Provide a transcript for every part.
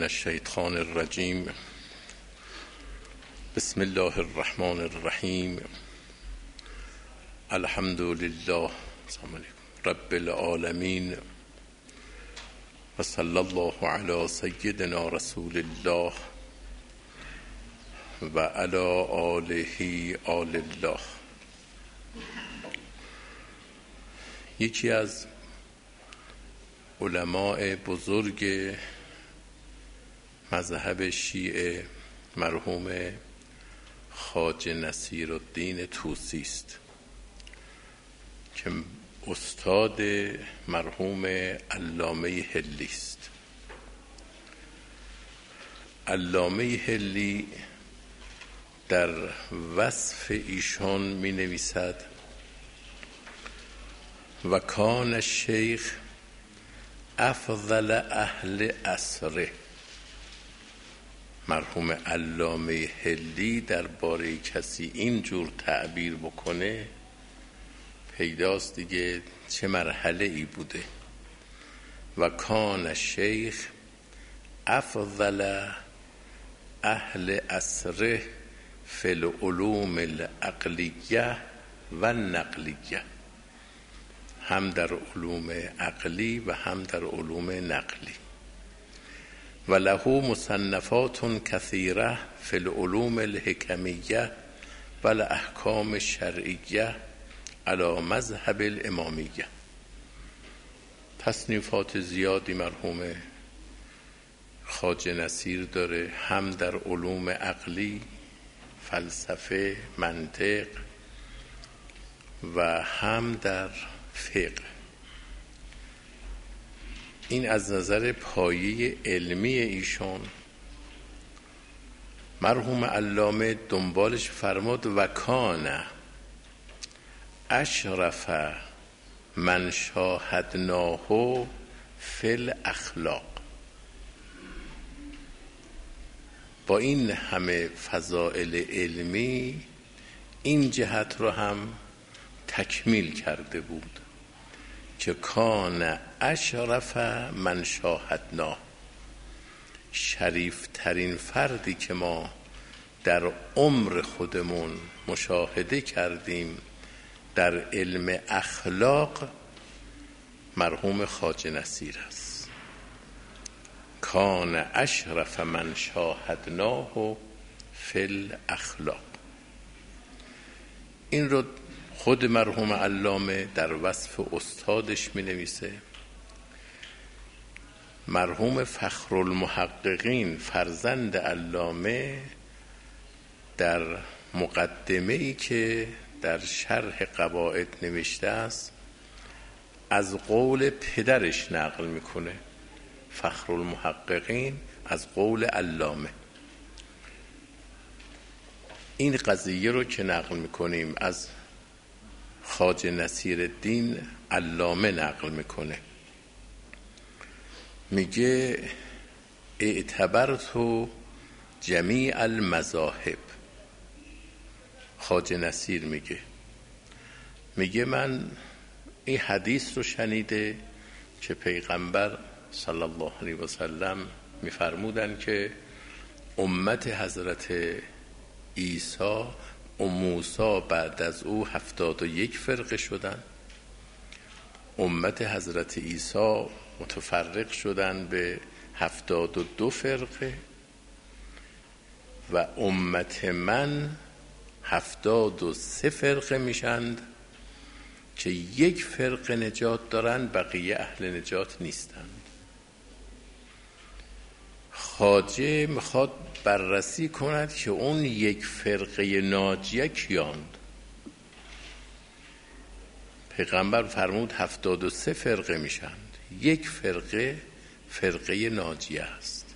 الشیطان الرجیم. بسم الله الرحمن الرحیم. الحمد لله رب العالمین و صلی الله علی سیدنا رسول الله و علی آله آل الله. یکی از علماء بزرگ مذهب شیعه مرحوم خواجه نصیرالدین طوسی است که استاد مرحوم علامه حلی است. علامه حلی در وصف ایشان می نویسد و کان الشیخ افضل اهل عصره. مرحوم علامه حلی درباره کسی اینجور تعبیر بکنه پیداست دیگه چه مرحله ای بوده. و کان الشیخ افضل اهل عصره فی العلوم العقلیه و نقلیه، هم در علوم عقلی و هم در علوم نقلی. و له مصنفات کثیره فی العلوم الحکمیه و الاحکام الشرعیه علی مذهب الامامیه. تصنیفات زیادی مرحوم خواجه نصیر داره، هم در علوم عقلی، فلسفه، منطق و هم در فقه. این از نظر پایه علمی ایشان. مرحوم علامه دنبالش فرماد و کان اشرف من شاهدناه فی الاخلاق. با این همه فضائل علمی این جهت رو هم تکمیل کرده بود که کان اشرف من شاهدنا، شریف ترین فردی که ما در عمر خودمون مشاهده کردیم در علم اخلاق مرحوم خواجه نصیر است. کان اشرف من شاهدناه فی الاخلاق. این رو خود مرحوم علامه در وصف استادش می نویسه. مرحوم فخرالمحققین فرزند علامه در مقدمه‌ای که در شرح قواعد نوشته است از قول پدرش نقل میکنه. فخرالمحققین از قول علامه. این قضیه رو که نقل میکنیم از خواجه نصیرالدین، علامه نقل میکنه، میگه اعتبرت جمیع المذاهب. خواجه نصیر میگه من این حدیث رو شنیده که پیغمبر صلی الله علیه و سلم میفرمودن که امت حضرت عیسی و موسی بعد از او 71 فرقه شدن. امت حضرت عیسی متفرق شدن به 72 فرقه و امت من 73 فرقه میشند که یک فرقه نجات دارن، بقیه اهل نجات نیستند. خواجه میخواد بررسی کند که اون یک فرقه ناجیه کیاند. پیغمبر فرمود 73 فرقه میشند، یک فرقه ناجیه است.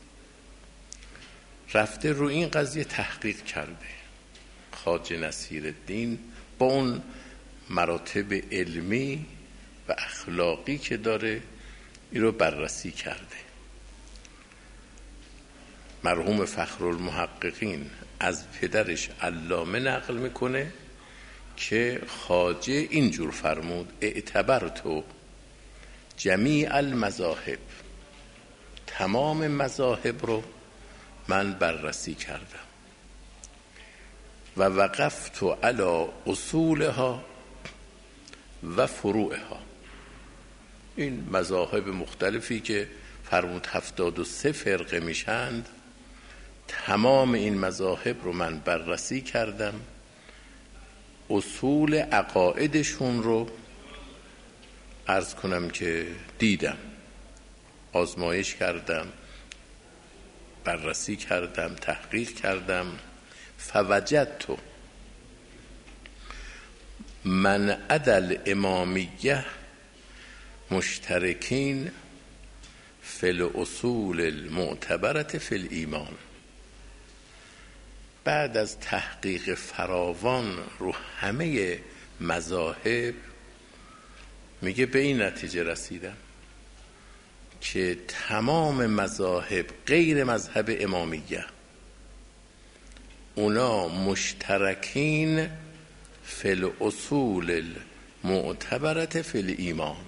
رفته رو این قضیه تحقیق کرده خواجه نصیرالدین با اون مراتب علمی و اخلاقی که داره این رو بررسی کرده. مرحوم فخرالمحققین از پدرش علامه نقل میکنه که خواجه اینجور فرمود اعتبرت جمیع المذاهب تمام مذاهب رو من بررسی کردم و وقفت علی اصولها و فروعها. این مذاهب مختلفی که فرمود 73 فرقه میشند، تمام این مذاهب رو من بررسی کردم، اصول عقایدشون رو عرض کنم که دیدم، آزمایش کردم، بررسی کردم، تحقیق کردم. فوجدت من عدل امامیه مشترکین فی الاصول المعتبرة فی الایمان. بعد از تحقیق فراوان رو همه مذاهب میگه به این نتیجه رسیدم که تمام مذاهب غیر مذهب امامیه اونا مشترکین فی الاصول المعتبرة فی الایمان،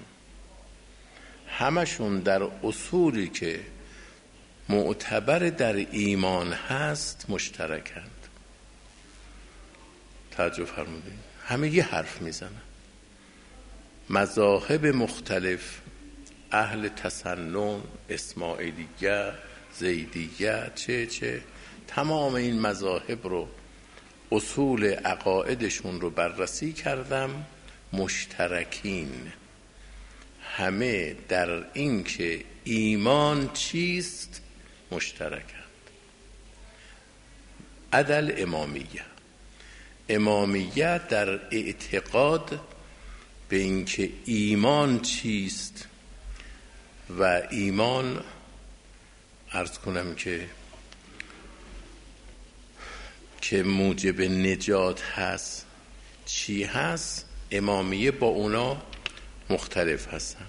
همشون در اصولی که معتبر در ایمان هست مشترکند. توجه فرمودید؟ همه یه حرف میزنن. مذاهب مختلف، اهل تسنن، اسماعیلیه، زیدیه، چه تمام این مذاهب رو، اصول عقایدشون رو بررسی کردم، مشترکین، همه در این که ایمان چیست مشترکند. عدل امامیه در اعتقاد به این که ایمان چیست و ایمان عرض کنم که موجب نجات هست چی هست، امامیه با اونا مختلف هستن.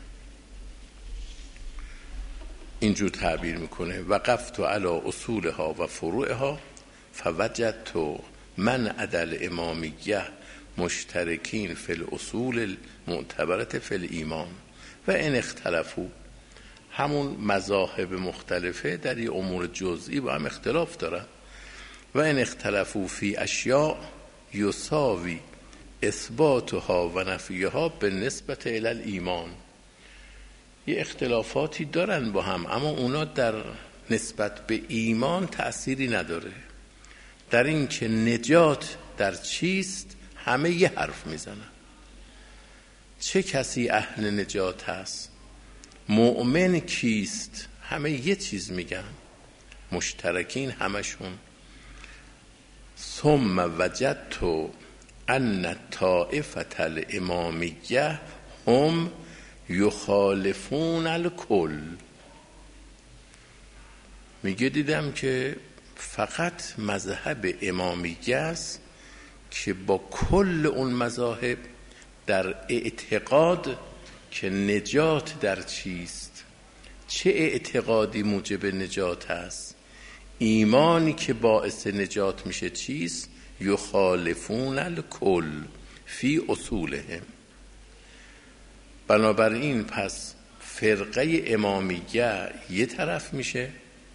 اینجور تعبیر میکنه وقفت علی اصولها و فروعها فوجدت من عدل امامیه مشترکین فی الاصول المعتبرة فی الایمان و ان اختلفوا. همون مذاهب مختلفه در این امور جزئی با هم اختلاف دارن. و ان اختلفوا فی اشیاء یساوی اثباتها و نفیها بالنسبة الی الایمان. یه اختلافاتی دارن با هم، اما اونا در نسبت به ایمان تأثیری نداره. در این که نجات در چیست همه یه حرف میزنن. چه کسی اهل نجات هست، مؤمن کیست، همه یه چیز میگن، مشترکین همشون. ثم وجدت ان طائفة الامامیه هم یخالفون الکل. میگه دیدم که فقط مذهب امامیه است که با کل اون مذاهب در اعتقاد که نجات در چیست، چه اعتقادی موجب نجات است، ایمانی که باعث نجات میشه چیست، یخالفون الکل فی اصولهم. بنابراین پس فرقه امامیه یه طرف میشه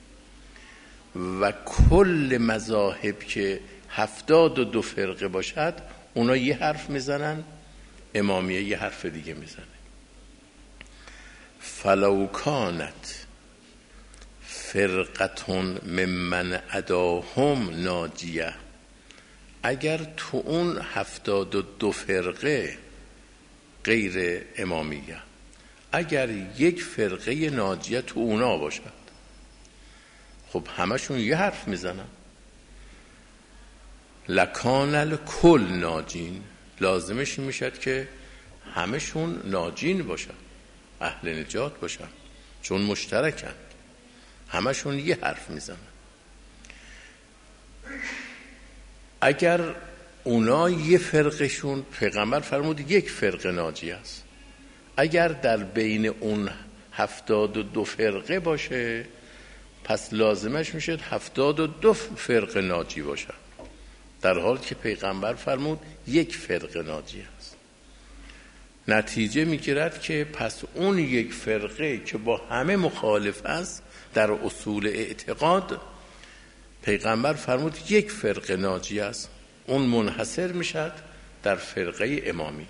و کل مذاهب که 72 فرقه باشد اونا یه حرف میزنن، امامیه یه حرف دیگه میزنه. فلو کانت فرقتون ممن عداهم ناجیه. اگر تو اون 72 فرقه غیر امامیه اگر یک فرقه ناجیه تو اونا باشد، خب همشون یه حرف میزنن، لکان الکل ناجین، لازمش میشد که همشون ناجین باشن، اهل نجات باشن، چون مشترکن، همشون یه حرف میزنن. اگر اونا یه فرقشون، پیغمبر فرمود یک فرقه ناجی است، اگر در بین اون 72 فرقه باشه پس لازمش میشه 72 فرقه ناجی باشه، در حالی که پیغمبر فرمود یک فرقه ناجی است. نتیجه میگیرد که پس اون یک فرقه که با همه مخالف است در اصول اعتقاد، پیغمبر فرمود یک فرقه ناجی است، اون منحصر میشد در فرقه امامیه.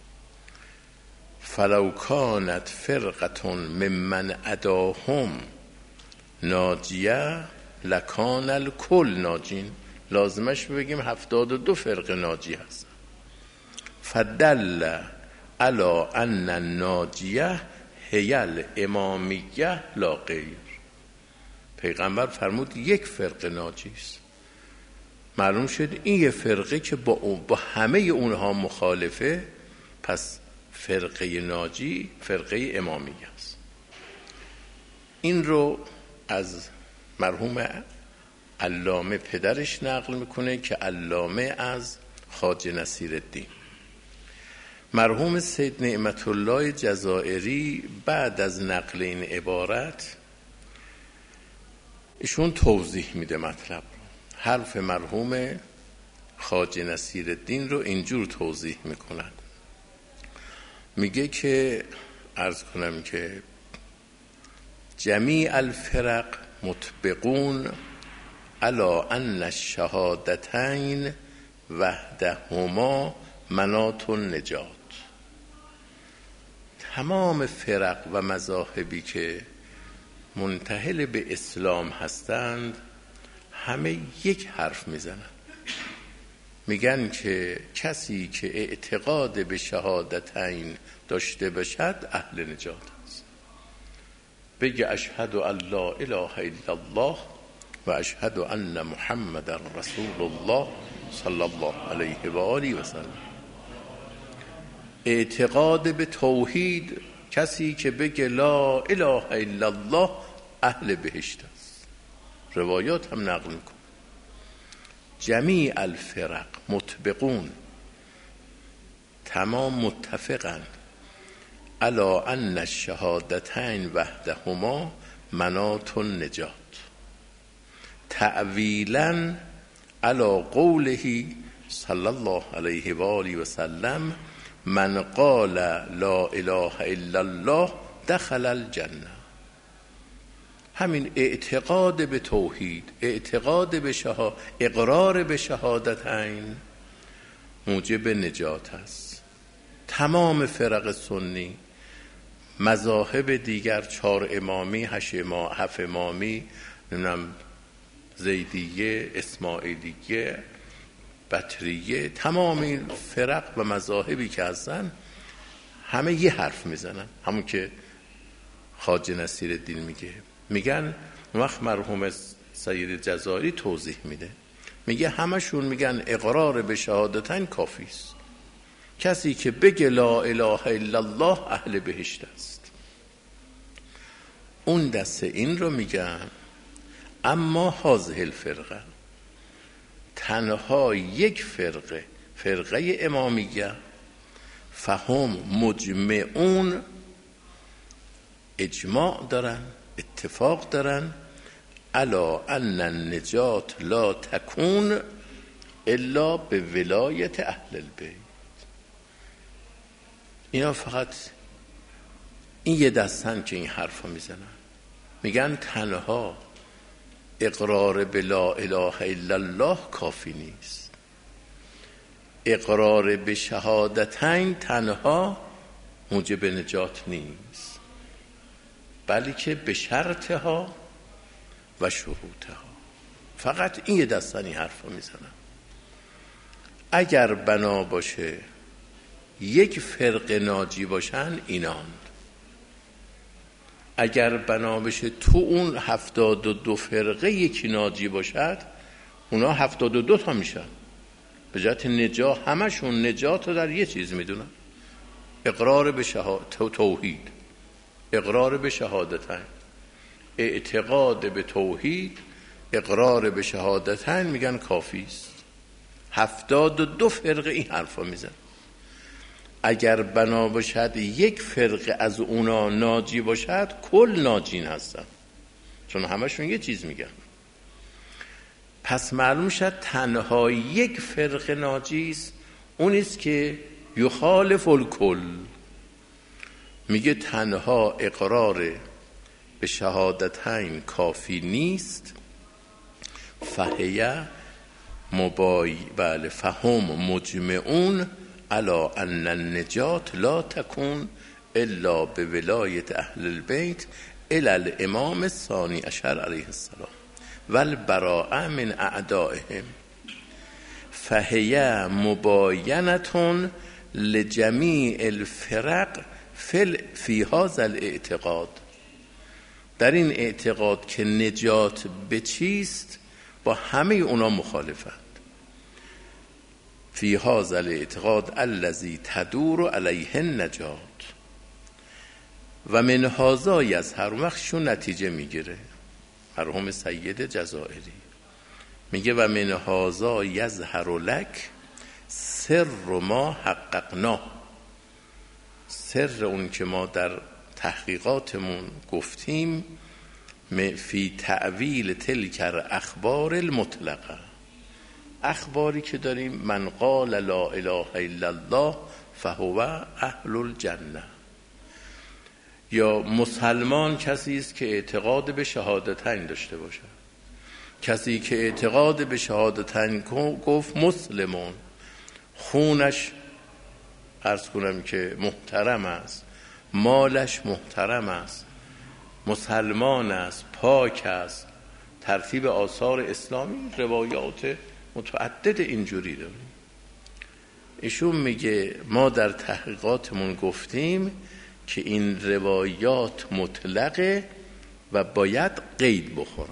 فلو کانت فرقه ممن عداهم ناجیه لکان الکل ناجین، لازمش بگیم 72 فرقه ناجی هست. فدل علی ان الناجیه هی الامامیه لا غیر. پیغمبر فرمود یک فرقه ناجی است. معلوم شد این یک فرقه که با همه اونها مخالفه، پس فرقه ناجی فرقه امامیه است. این رو از مرحوم علامه پدرش نقل میکنه که علامه از خواجه نصیرالدین. مرحوم سید نعمت الله جزائری بعد از نقل این عبارت ایشون توضیح میده مطلب رو. حرف مرحوم خواجه نصیرالدین رو اینجور توضیح میکنن. میگه که عرض کنم که جمیع الفرق مطبقون علی ان الشهادتین وحدهما مناط النجات. تمام فرق و مذاهبی که منتهل به اسلام هستند همه یک حرف میزنن، میگن که کسی که اعتقاد به شهادتین داشته باشد اهل نجات است. بگه اشهد ان لا اله الا الله و اشهد ان محمد رسول الله صلی الله علیه و آله و سلم. اعتقاد به توحید، کسی که بگه لا اله الا الله اهل بهشت است. روایات هم نقل میکن. جمیع الفرق مطبقون، تمام متفقن علی ان الشهادتین وحدهما مناط النجات، تعویلا علی قوله صلی الله علیه و آله و سلم من قال لا اله الا الله دخل الجنه. همین اعتقاد به توحید، اعتقاد به اقرار به شهادتین موجب نجات است. تمام فرق سنی، مذاهب دیگر، 4 امامی، 7 امامی، زیدیه، اسماعیلیه، بطریه، تمام این فرق و مذاهبی که هستن همه یه حرف میزنن، همون که خواجه نصیرالدین میگه. میگن وقت مرحوم سید جزائری توضیح میده، میگه همشون میگن اقرار به شهادتین کافی است. کسی که بگه لا اله الا الله اهل بهشت است. اون دسته این رو میگن اما هذه الفرقه، تنها یک فرقه امامیه، فهم مجمعون، اجماع دارن، اتفاق دارن الا ان النجات لا تکون الا به ولایت اهل البیت. اینا فقط این یه دستن که این حرفا میزنن، میگن تنها اقرار به لا اله الا الله کافی نیست، اقرار به شهادتین تنها موجب نجات نیست، بلکه به شرطها و شروطها. فقط این یه دستن این حرفا میزنن. اگر بنا باشه یک فرقه ناجی باشن ایناند، اگر بنا بشه تو اون 72 فرقه یکی ناجی باشد اونا 72 تا میشن. به جهت نجات همشون نجات رو در یه چیز میدونن، اقرار به توحید، اقرار به شهادتین، اعتقاد به توحید، اقرار به شهادتین، میگن کافی است. 72 فرقه این حرفا میزن. اگر بنا باشد یک فرقه از اونا ناجی باشد کل ناجین هستن، چون همشون یه چیز میگن. پس معلوم شد تنها یک فرقه ناجی است، اون است که یخالف الکل، میگه تنها اقرار به شهادتین کافی نیست، فهم مجمعون علی ان النجات لا تکون الا به ولایت اهل البیت الی الامام الثانی عشر علیه السلام و البراءة من اعدائهم فهی مباینة لجمیع الفرق فی هذا الاعتقاد. در این اعتقاد که نجات به چیست با همه اونا مخالفند. فی هذا الاعتقاد الذی تدور علیه النجات و من هذا یظهر. وقتشون نتیجه میگیره مرحوم سید جزائری میگه و من هذا یظهر لک سر ما حققنا، سر اون که ما در تحقیقاتمون گفتیم، فی تعویل تلک الاخبار المطلقه، اخباری که داریم من قال لا اله الا الله فهو اهل الجنه، یا مسلمان کسی است که اعتقاد به شهادتین داشته باشه. کسی که اعتقاد به شهادتین گفت مسلمون، خونش عرض کنم که محترم است، مالش محترم است، مسلمان است، پاک است، ترتیب آثار اسلامی. روایات متعدد اینجوری داریم. ایشون میگه ما در تحقیقاتمون گفتیم که این روایات مطلقه و باید قید بخورن.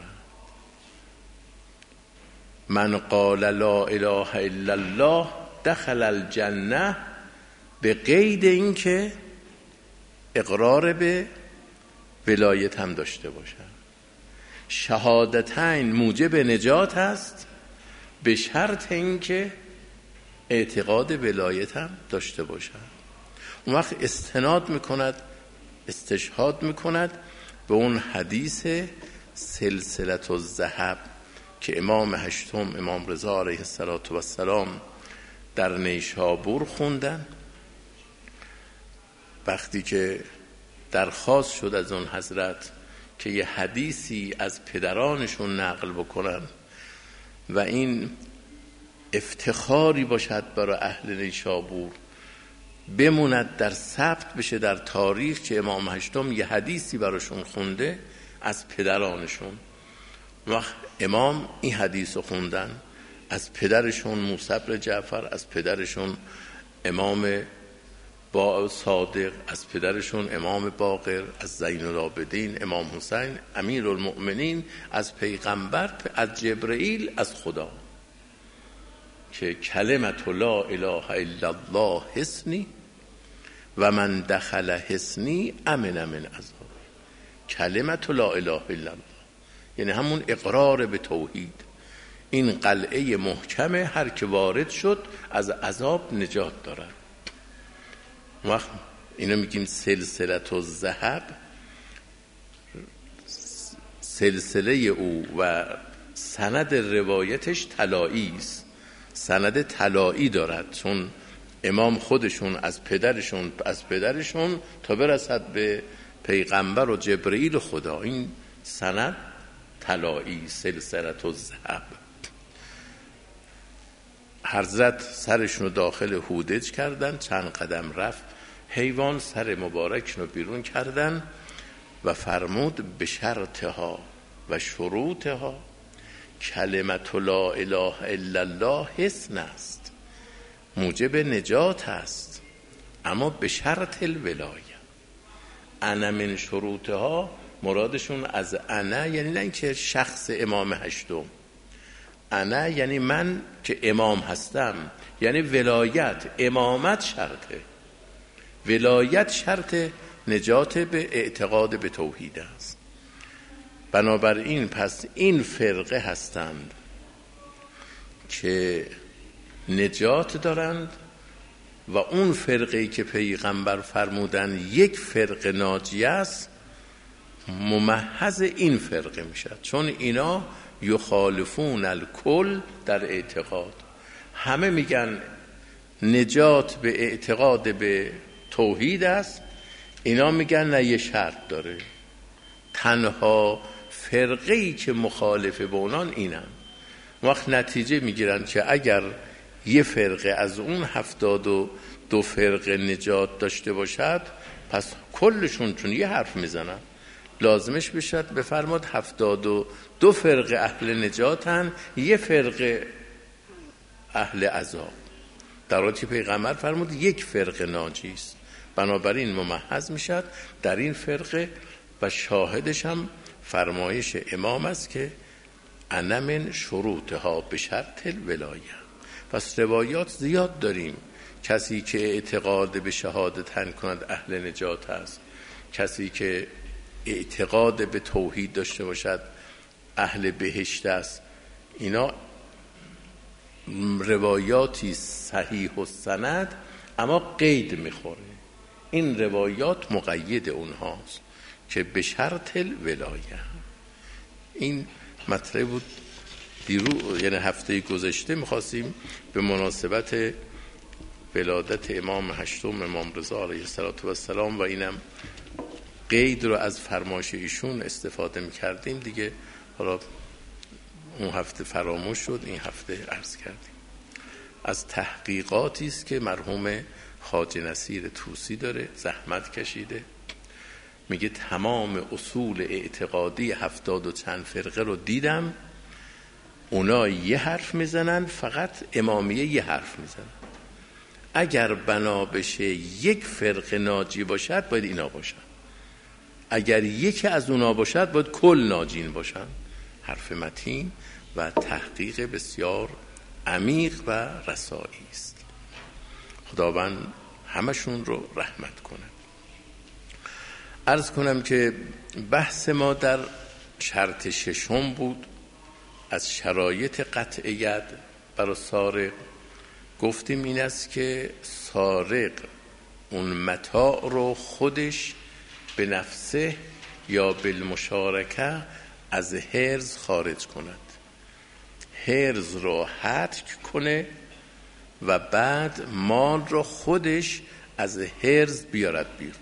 من قال لا اله الا الله دخل الجنه، به قید این که اقرار به ولایت هم داشته باشن. شهادتین موجب نجات هست به شرط این که اعتقاد ولایت هم داشته باشن. اون وقت استناد میکند، استشهاد میکند به اون حدیث سلسلة الذهب که امام هشتم امام رضا علیه السلام در نیشابور خوندن. وقتی که درخواست شد از اون حضرت که یه حدیثی از پدرانشون نقل بکنن و این افتخاری باشد برای اهل نیشابور، بموند در ثبت بشه در تاریخ که امام هشتم یه حدیثی براشون خونده از پدرانشون. وقت امام این حدیث رو خوندن از پدرشون موسی بن جعفر، از پدرشون امام با صادق، از پدرشون امام باقر، از زین العابدین امام حسین امیر المؤمنین، از پیغمبر، از جبرئیل، از خدا، که کلمت لا اله الا الله حصنی و من دخل حصنی امن من عذاب. کلمت لا اله الا الله یعنی همون اقرار به توحید. این قلعه محکمه، هر که وارد شد از عذاب نجات دارد. وقت اینو میگیم سلسله الذهب، سلسله او و سند روایتش طلایی است، سند طلایی دارد، چون امام خودشون از پدرشون تا برسد به پیغمبر و جبرئیل خدا، این سند طلایی، سلسله الذهب. حضرت سرشون رو داخل هودج کردن، چند قدم رفت حیوان سر مبارکشون رو بیرون کردن و فرمود به شرطها و شروطها کلمت لا اله الا الله حصن است، موجب نجات است، اما به شرط الولایه. انا من شروطها، مرادشون از انا یعنی نه اینکه شخص امام هشتم، انا یعنی من که امام هستم، یعنی ولایت، امامت شرطه، ولایت شرط نجات به اعتقاد به توحید است. بنابراین پس این فرقه هستند که نجات دارند و اون فرقه‌ای که پیغمبر فرمودن یک فرقه ناجیه است ممحض این فرقه میشد، چون اینا یخالفون الکل در اعتقاد. همه میگن نجات به اعتقاد به توحید است، اینا میگن نه، یه شرط داره. تنها فرقه‌ای که مخالفه با اونان اینن. وقت نتیجه میگیرن که اگر یه فرقه از اون 72 فرقه نجات داشته باشد، پس کلشون چون یه حرف میزنن لازمش بشد بفرماد 72 فرقه اهل نجاتن، یه فرقه اهل عذاب. در حالی که پیغمبر فرمود یک فرقه ناجیست، بنابراین ممحض میشد در این فرقه. و شاهدش هم فرمایش امام است که انا من شروطها به شرط الولایه. پس روایات زیاد داریم. کسی که اعتقاد به شهادتن کند اهل نجات است، کسی که اعتقاد به توحید داشته باشد اهل بهشت است. اینا روایاتی صحیح و سند، اما قید میخوره. این روایات مقید اونهاست که به شرط الولایه. این مطلب بود یعنی هفته گذشته میخواستیم به مناسبت ولادت امام هشتم امام رضا علیه السلام و اینم قید رو از فرمایش ایشون استفاده میکردیم دیگه. حالا اون هفته فراموش شد، این هفته عرض کردیم. از تحقیقاتی است که مرحوم خواجه نصیر طوسی داره، زحمت کشیده. میگه تمام اصول اعتقادی 70 و چند فرقه رو دیدم، اونا یه حرف میزنن، فقط امامیه یه حرف میزنن. اگر بنا بشه یک فرقه ناجی باشد باید اینا باشن، اگر یکی از اونا باشد باید کل ناجین باشن. حرف متین و تحقیق بسیار عمیق و رسایی است. خداوند همشون رو رحمت کنه. عرض کنم که بحث ما در شرط ششم بود از شرایط قطعیت برای سارق. گفتیم این است که سارق اون متاع رو خودش به نفسه یا بالمشارکه از حرز خارج کند، حرز رو هتک کنه و بعد مال رو خودش از حرز بیارد بیرون.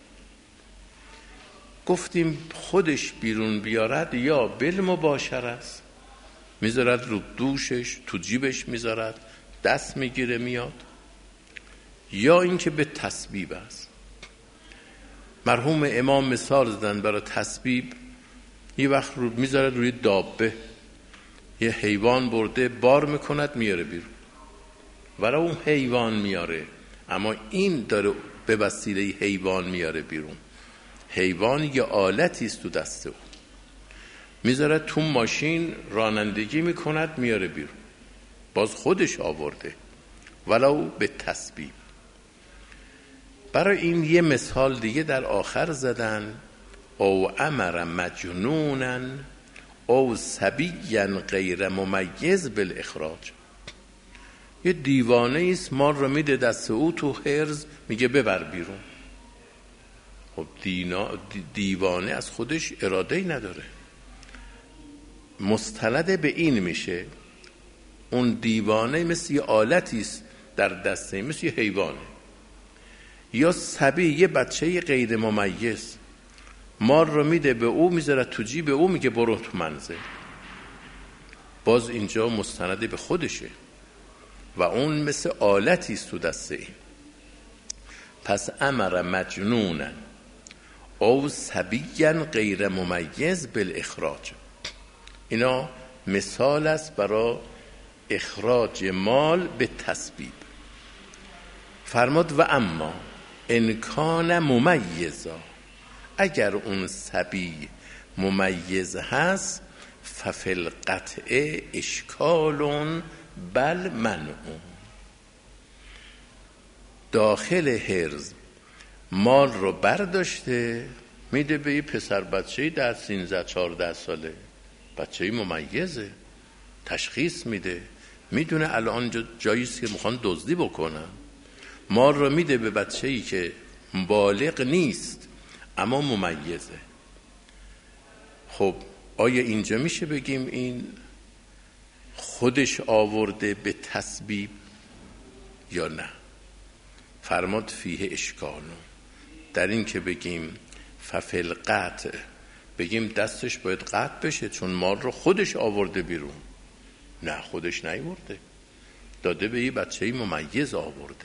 گفتیم خودش بیرون بیارد یا بالمباشره است، میذارد رو دوشش، تو جیبش میذارد، دست میگیره میاد، یا اینکه به تسبیب است. مرحوم امام مثال زدن برای تسبیب. یه وقت رو میذارد روی دابه، یه حیوان برده بار میکند میاره بیرون، ولو اون حیوان میاره، اما این داره به وسیله حیوان میاره بیرون. حیوان یه آلتی است تو دست او، میذارد تو ماشین رانندگی میکند میاره بیرون، باز خودش آورده ولو به تسبیب. برای این یه مثال دیگه در آخر زدن، او امر مجنونا او صبیا غیر ممیز بالاخراج. یه دیوانه است، مال رو میده دست او، تو حرز میگه ببر بیرون. خب دیوانه از خودش اراده‌ای نداره، مستند به این میشه. اون دیوانه مثل یه آلتی است در دسته، مثل یه حیوانه. یا صبی، یه بچه غیر ممیز، مال رو میده به او، میذاره تو جیب او، میگه برو تو منزل، باز اینجا مستند به خودشه و اون مثل آلتی است تو دسته این. پس امر مجنونا او صبیا غیر ممیز بالاخراج. اینا مثال است برای اخراج مال به تسبیب. فرماد و اما ان کان ممیزا، اگر اون صبی ممیز هست، ففی القطع اشکال بل منع. داخل حرز مال رو برداشته میده به یه پسر بچه‌ای در 13-14 ساله، بچه‌ای ممیزه، تشخیص میده، میدونه الان جاییست که میخوان دزدی بکنن. مال رو میده به بچه‌ای که بالغ نیست اما ممیزه. خب آیا اینجا میشه بگیم این خودش آورده به تسبیب یا نه؟ فرماد فیه اشکالو، در این که بگیم ففل قطع، بگیم دستش باید قطع بشه چون مال رو خودش آورده بیرون. نه، خودش نیورده، داده به یه بچه ممیز آورده.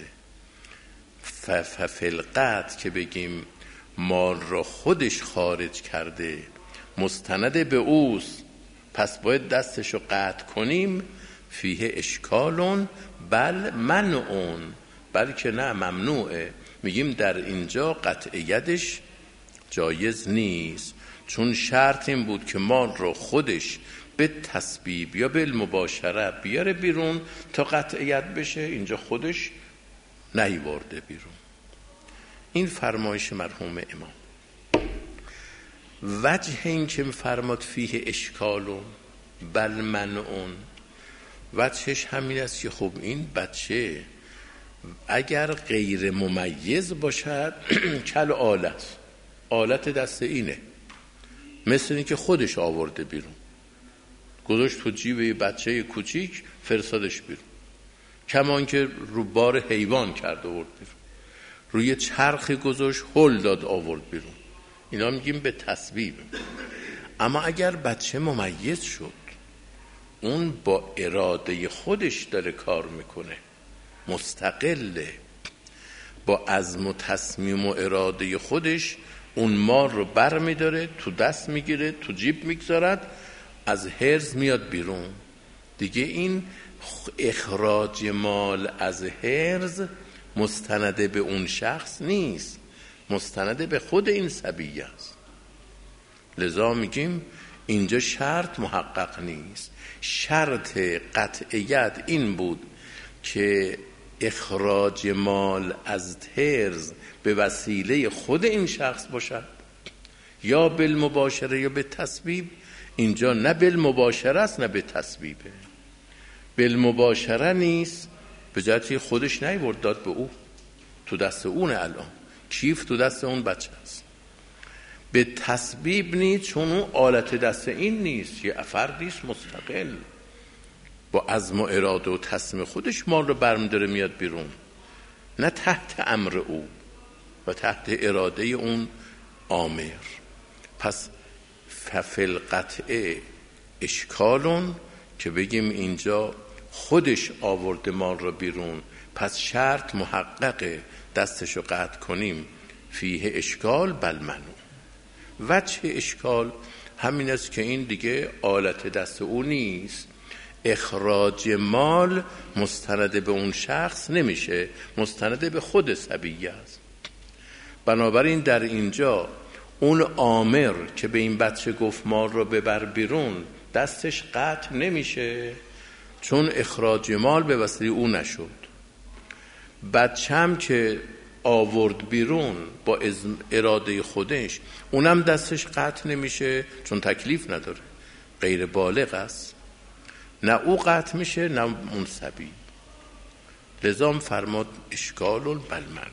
ففل قطع که بگیم مال رو خودش خارج کرده، مستند به اوست، پس باید دستش رو قطع کنیم. فیه اشکالون بل منعون، بلکه نه ممنوعه. میگیم در اینجا قطع یدش جایز نیست، چون شرط این بود که مال رو خودش به تسبیب یا به المباشره بیاره بیرون تا قطع ید بشه. اینجا خودش نیورده بیرون. این فرمایش مرحوم امام. وجه این که فرماد فیه اشکالون بل منعون، وجهش همین است که خب این بچه اگر غیر ممیز باشد کل آلت، آلت دست اینه، مثل این که خودش آورده بیرون، گذاشت تو جیب یه بچه کوچیک فرستادش بیرون، کمان که رو بار حیوان کرد آورد بیرون، روی چرخی گذاشت هل داد آورد بیرون. اینا میگیم به تسبیب. اما اگر بچه ممیز شد، اون با اراده خودش داره کار میکنه، مستقله، با عزم و تصمیم و اراده خودش اون مال رو بر میداره، تو دست میگیره، تو جیب میگذارد، از حرز میاد بیرون. دیگه این اخراج مال از حرز مستنده به اون شخص نیست، مستنده به خود این صبیه است. لذا میگیم اینجا شرط محقق نیست. شرط قطعیت این بود که اخراج مال از حرز به وسیله خود این شخص باشد، یا بالمباشره یا به تسبیب. اینجا نه بالمباشره است نه به تسبیبه. بالمباشره نیست، به جهتی خودش نیورد داد به او، تو دست اونه، الان کیف تو دست اون بچه است. به تسبیب نیست، چون اون آلت دست این نیست، یه فردیست مستقل با عزم و اراده و تصمیم خودش مال رو برمی‌داره میاد بیرون، نه تحت امر او و تحت اراده اون آمر. پس ففل قطعه اشکالون که بگیم اینجا خودش آورده مال رو بیرون، پس شرط محققه دستشو قطع کنیم. فیه اشکال بل منو. وجه اشکال همین است که این دیگه آلت دست او نیست، اخراج مال مستند به اون شخص نمیشه، مستند به خود صبیه است. بنابراین در اینجا اون آمر که به این بچه گفت مال رو ببر بیرون دستش قطع نمیشه، چون اخراج مال به وسیله او نشد. بچه هم که آورد بیرون با اراده خودش، اونم دستش قطع نمیشه، چون تکلیف نداره، غیر بالغ است، نه او قطع میشه نه اون صبی. لذا فرماد اشکال بلمن.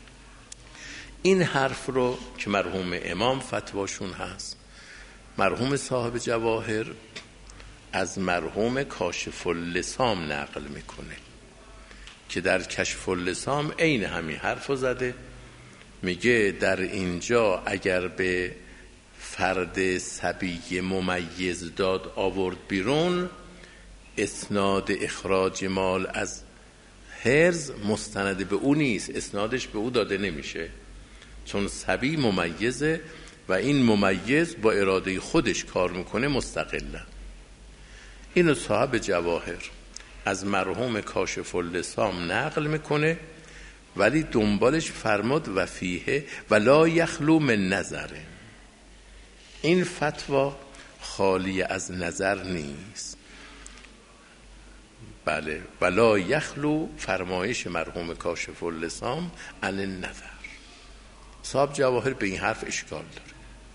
این حرف رو که مرحوم امام فتواشون هست، مرحوم صاحب جواهر از مرحوم کاشف اللسام نقل میکنه که در کشف اللسام عین همین حرف زده. میگه در اینجا اگر به فرد صبی ممیز داد آورد بیرون، اسناد اخراج مال از حرز مستند به او نیست، اسنادش به او داده نمیشه، چون صبی ممیزه و این ممیز با اراده خودش کار میکنه مستقلا. اینو صاحب جواهر از مرحوم کاشف اللسام نقل میکنه، ولی دنبالش فرماد و فیه ولا یخلو من نظره. این فتوا خالی از نظر نیست. بله، ولا یخلو فرمایش مرحوم کاشف اللسام عن النظر. صاحب جواهر به این حرف اشکال داره،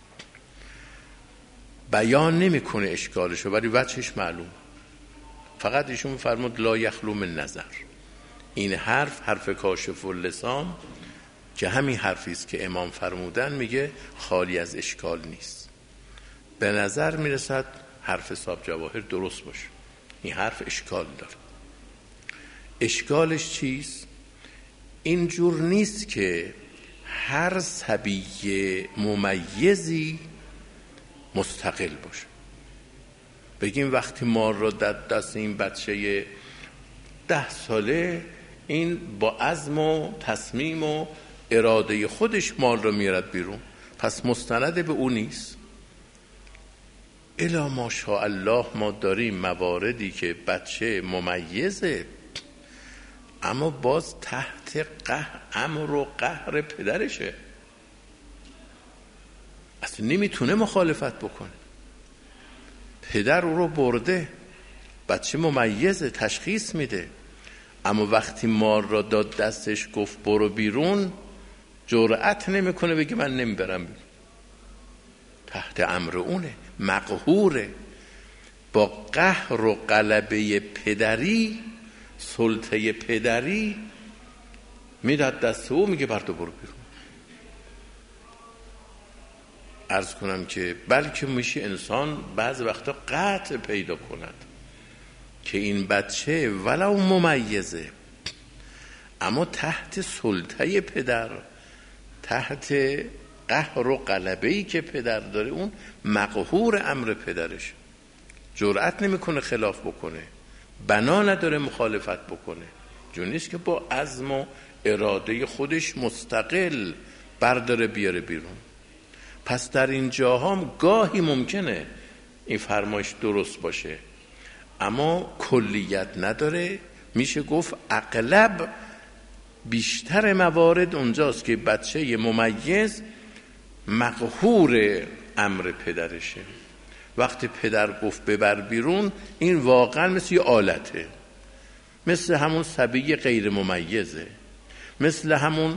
بیان نمیکنه اشکالشو، ولی وجهش معلوم. فقط ایشون فرمود لا یخلو من نظر. این حرف کاشف اللسام که همین حرفی است که امام فرمودن، میگه خالی از اشکال نیست. به نظر میرسد حرف صاحب جواهر درست باشه، این حرف اشکال داره. اشکالش چیست؟ اینجور نیست که هر صبی ممیزی مستقل باشه. بگیم وقتی مال رو در دست این بچه 10 ساله، این با عزم و تصمیم و اراده خودش مال رو میارد بیرون، پس مستند به اون نیست. الا ماشاءالله ما داریم مواردی که بچه ممیزه اما باز تحت امر و قهر پدرشه، اصلا نمیتونه مخالفت بکنه. پدر او رو برده، بچه ممیزه، تشخیص میده، اما وقتی مال را داد دستش گفت برو بیرون، جرأت نمیکنه بگه من نمیبرم بیرون. تحت امر اونه، مقهوره، با قهر و غلبه پدری، سلطه پدری میداد دست او، میگه بردو برو بیرون. عرض کنم که بلکه میشه انسان بعض وقتا قطع پیدا کند که این بچه ولو ممیزه اما تحت سلطه پدر، تحت قهر و غلبه‌ای که پدر داره، اون مقهور امر پدرش، جرأت نمیکنه خلاف بکنه، بنا نداره مخالفت بکنه، جون نیست که با عزم و اراده خودش مستقل برداره بیاره بیرون. پس در این جاها گاهی ممکنه این فرمایش درست باشه اما کلیت نداره. میشه گفت اغلب بیشتر موارد اونجاست که بچه ممیز مقهور امر پدرشه. وقتی پدر گفت ببر بیرون، این واقعا مثل یه آلته، مثل همون صبی غیر ممیزه، مثل همون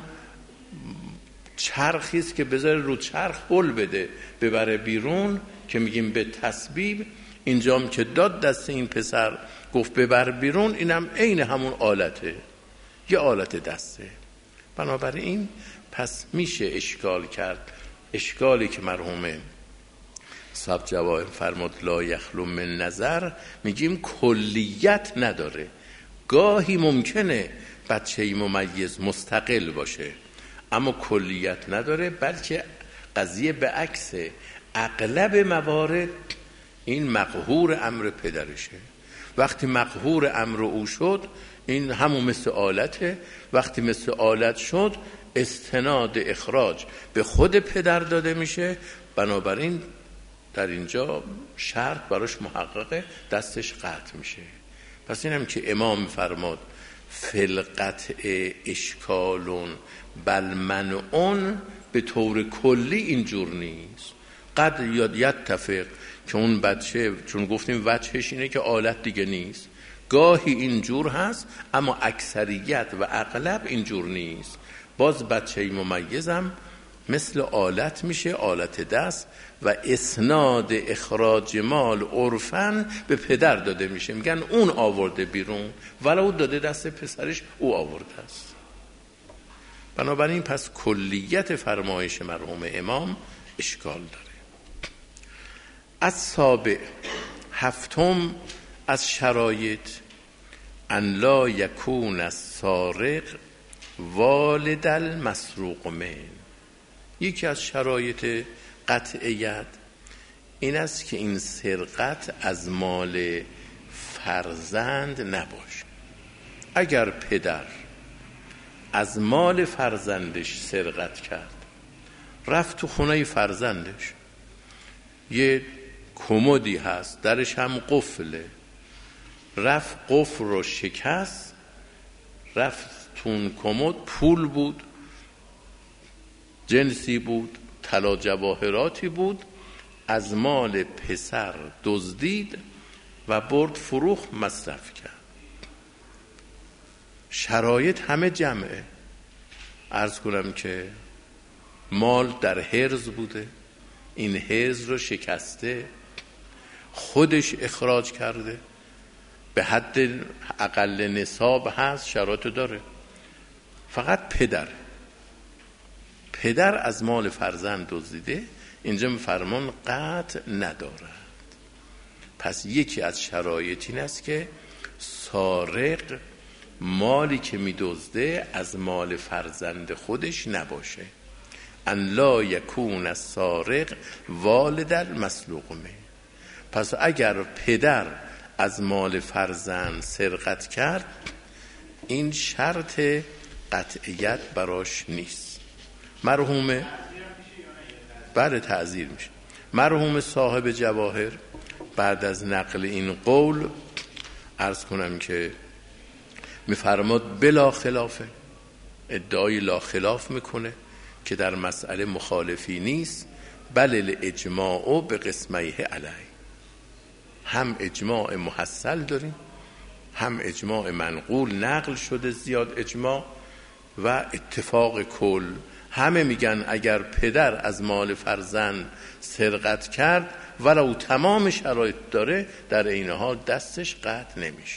چرخیست که بذاره رو چرخ هل بده ببره بیرون که میگیم به تسبیب. اینجام که داد دست این پسر گفت ببر بیرون، اینم عین همون آلته، یه آلت دسته. بنابراین پس میشه اشکال کرد، اشکالی که مرحوم صاحب جواهر فرمود لا یخلو من نظر، میگیم کلیت نداره. گاهی ممکنه بچه ممیز مستقل باشه اما کلیت نداره، بلکه قضیه به عکس اغلب موارد این مقهور امر پدرشه. وقتی مقهور امر او شد، این همون مثل آلته. وقتی مثل آلت شد، استناد اخراج به خود پدر داده میشه. بنابراین در اینجا شرط براش محققه، دستش قطع میشه. پس این هم که امام فرماد فی القطع اشکالون بل منعون، به طور کلی اینجور نیست. قد یتفق که اون بچه، چون گفتیم وجهش اینه که آلت دیگه نیست، گاهی اینجور هست اما اکثریت و اغلب اینجور نیست. باز بچه ممیزم مثل آلت میشه، آلت دست، و اسناد اخراج مال عرفن به پدر داده میشه، میگن اون آورده بیرون ولو داده دست پسرش او آورده است. بنابراین پس کلیت فرمایش مرحوم امام اشکال داره. از سابع، هفتم از شرایط، ان لا یکون السارق والد المسروق من. یکی از شرایط قطعیت این است که این سرقت از مال فرزند نباشه. اگر پدر از مال فرزندش سرقت کرد، رفت تو خونه فرزندش، یه کمدی هست درش هم قفله، رفت قفل رو شکست، رفت تون کمد، پول بود، جنسی بود، طلا جواهراتی بود، از مال پسر دزدید و برد فروخت، مصرف کرد. شرایط همه جمعه. عرض کنم که مال در حرز بوده، این حرز رو شکسته، خودش اخراج کرده، به حد اقل نصاب هست، شرایط داره، فقط پدر از مال فرزند دزدیده، اینجا فرمان قطع ندارد. پس یکی از شرایط این است که سارق مالی که می دزده از مال فرزند خودش نباشه. ان لا یکون السارق والد المسلوق منه. پس اگر پدر از مال فرزند سرقت کرد، این شرط قطعیت براش نیست. مرحوم بعد تعزیر میشه. مرحوم صاحب جواهر بعد از نقل این قول عرض کنم که میفرماد بلا خلافه، ادعای لا خلاف میکنه که در مسئله مخالفی نیست، بل الاجماع به قسمیه علیه. هم اجماع محصل داریم، هم اجماع منقول نقل شده زیاد اجماع و اتفاق کل. همه میگن اگر پدر از مال فرزند سرقت کرد ولو تمام شرایط داره، در این حال دستش قطع نمیشه.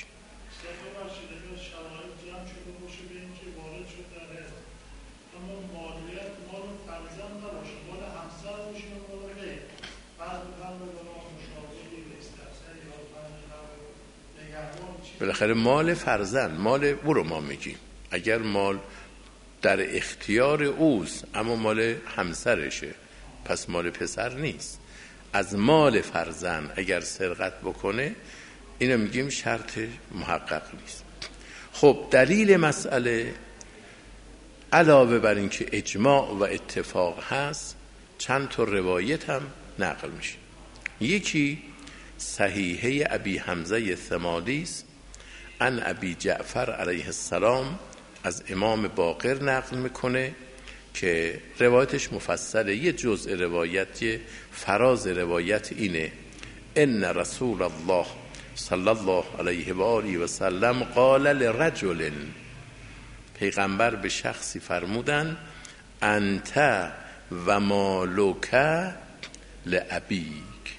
بالاخره مال فرزند، مال او رو ما میگیم. اگر مال در اختیار اوست اما مال همسرشه، پس مال پسر نیست. از مال فرزند اگر سرقت بکنه، اینو میگیم شرط محقق نیست. خب دلیل مسئله علاوه بر این که اجماع و اتفاق هست، چند تا روایت هم نقل میشه. یکی صحیحه ابی حمزه ثمالی است، عن ابی جعفر علیه السلام، از امام باقر نقل میکنه که روایتش مفصله. یه جزء روایت، فراز روایت اینه: ان رسول الله صلی الله علیه و آله و سلم قال لرجل، پیغمبر به شخصی فرمودن انت و مالک لابیک.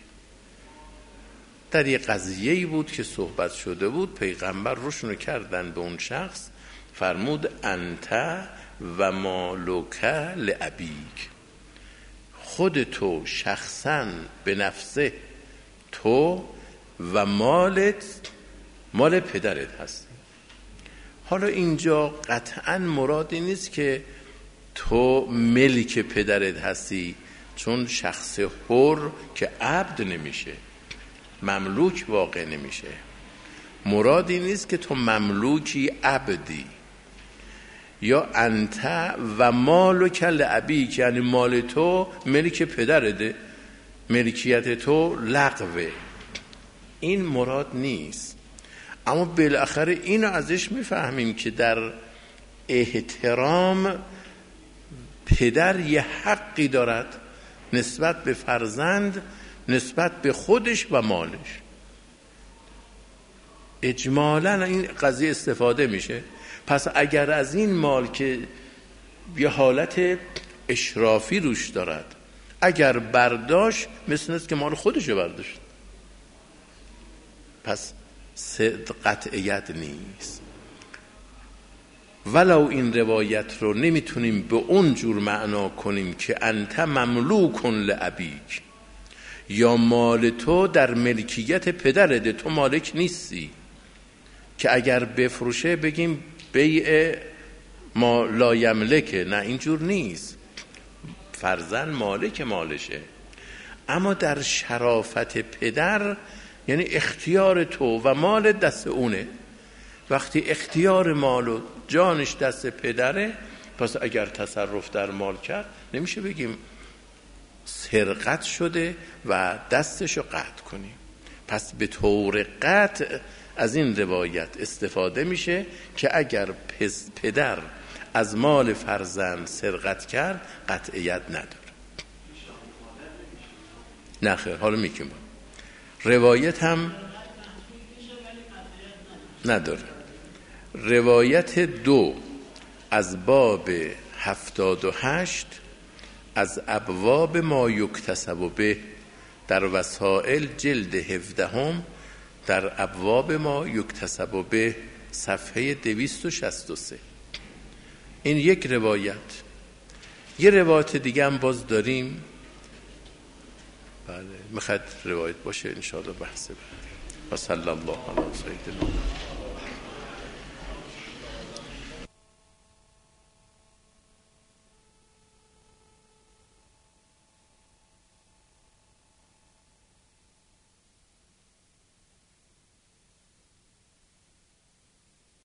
در یه قضیه‌ای بود که صحبت شده بود، پیغمبر روشونو کردن به اون شخص، فرمود انت و مالک لابیک، خود تو شخصا به نفسه، تو و مالت مال پدرت هستی. حالا اینجا قطعا مرادی نیست که تو ملک پدرت هستی، چون شخص حر که عبد نمیشه، مملوک واقع نمیشه. مرادی نیست که تو مملوکی عبدی. یا انت و مالک لابیک، یعنی مال تو ملک پدرته، ملکیت تو لغوه. این مراد نیست. اما بالاخره اینو ازش میفهمیم که در احترام پدر یه حقی دارد نسبت به فرزند، نسبت به خودش و مالش. اجمالاً این قضیه استفاده میشه. پس اگر از این مال که یه حالت اشرافی روش دارد، اگر برداشت، مثل است که مال خودشو برداشت، پس قطعیت نیست. ولو این روایت رو نمیتونیم به اون جور معنا کنیم که انت مملوک لابیک، یا مال تو در ملکیت پدرته، تو مالک نیستی، که اگر بفروشه بگیم بیع ما لا یملکه. نه، اینجور نیست. فرزند مالک مالشه، اما در شرافت پدر، یعنی اختیار تو و مال دست اونه. وقتی اختیار مال و جانش دست پدره، پس اگر تصرف در مال کرد، نمیشه بگیم سرقت شده و دستشو قطع کنیم. پس به طور قطع از این روایت استفاده میشه که اگر پدر از مال فرزند سرقت کرد، قطعیت نداره. نه خیر، حالا میگیم روایت هم نداره. روایت 2 از باب 78 از ابواب ما یکتسب به، در وسائل جلد 17 در ابواب ما یکتسب به، صفحه 263. این یک روایت. یه روایت دیگه هم باز داریم. بله، میخواد روایت باشه، انشاءالله بحث بعدی. و صلی الله علی سیدنا